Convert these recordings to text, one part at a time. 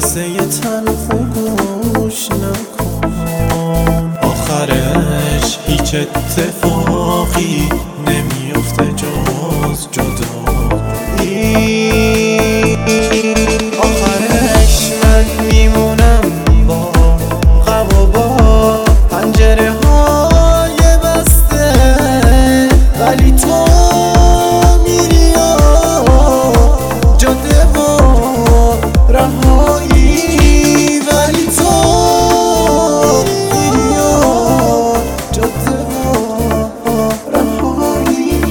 قصه تلخ و گوش نکن، آخرش هیچ اتفاقی نمیفته جز جدایی. آخرش من میمونم با غم و با پنجره های بسته، ولی تو میری جاده و رهایی، ولی تو میری جاده و رهایی.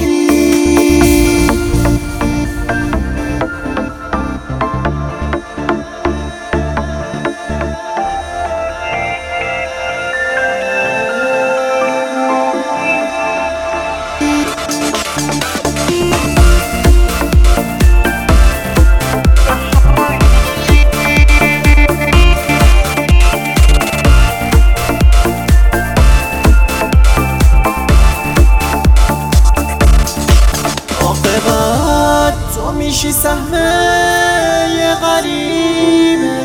تو میشی سهم یه غریبه،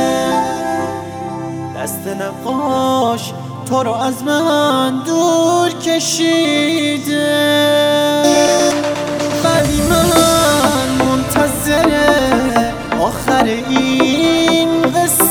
دست نقاش تو رو از من دور کشیده، ولی من منتظر آخر این قصه